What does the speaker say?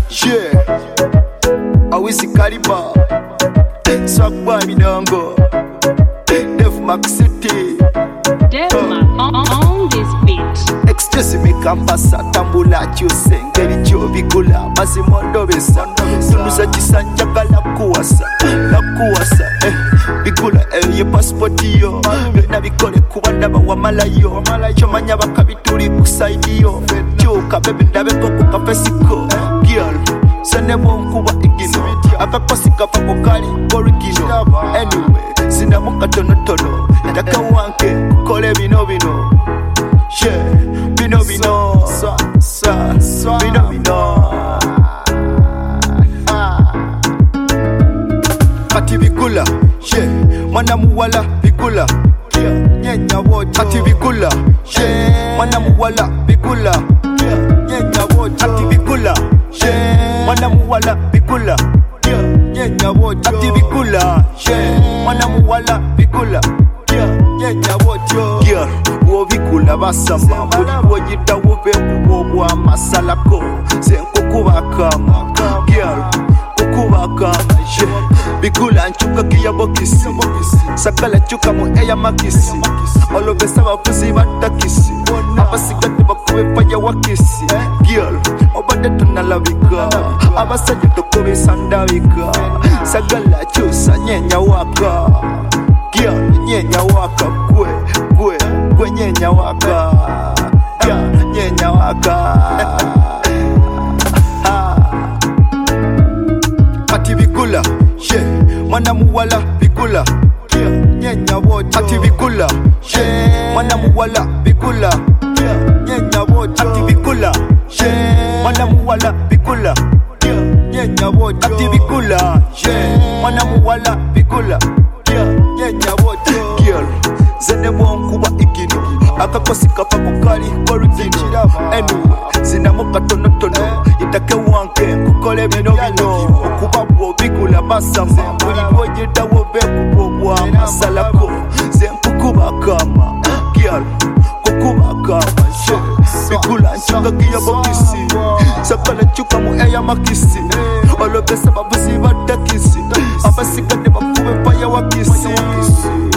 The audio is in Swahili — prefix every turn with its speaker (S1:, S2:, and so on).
S1: Yeah, Awisi Kaliba, Swagboy Midongo, Def Max City,
S2: on this beat.
S1: Excuse me, Kambasa, Tambula, Chuse, Ngeri Cho, Bigula, Mazimondo Besa, Tulusa Chisanja, Lakuasa, Bigula, ye passport yo, Nabikole, Kuandaba, Wamalayo, Chomanya Bakabituri, Busaidio, Joka, Baby, Nabeko, Kapesico, Girl. Sanebo nkuba igino akakosika pakokali origino anyway sinamuka tonotono ndaka wanke kole bino yeah bino bino Kati bikula yeah mwana muwala bikula nyenya wote Kati bikula yeah mwana muwala bikula nyenya wote Kati bikula yeah mwana muwala bikula nyenya wote Kati bikula yeah mwana muwala bikula nyenya wote girl wo bikula basama buli bonyita wobe kubobwa masalako senkukubakama girl ukubakama bikula nchuka kiya bokisi sakala chuka mu eya makisi olobesa bafuzi batakisi abasigate bakube faya wakisi girl obade tunalabika abasajja tokobe sandabika sagala chusa nyenya waka girl nyenya waka gwe nyenya waka nyenya waka Kati bikula yeah mwana muwala bikula nyenya wote Kati bikula yeah mwana muwala bikula nyenya wote Kati bikula yeah mwana muwala bikula nyenya wote Kati bikula yeah mwana muwala bikula nyenya wote girl zenebo nkuba igino akakosika pakokali origino anyway zinamuka tonotono itake wanke kukole bino okuba bwo bikula basama buli bonyita wobe kubobwa masalako zenkukuba kama girl kukuba kama bikula nchuka kiya bokisi sakala chuka mu eya makisi olobesa babuzi batakisi abasigade bakube faya wakisi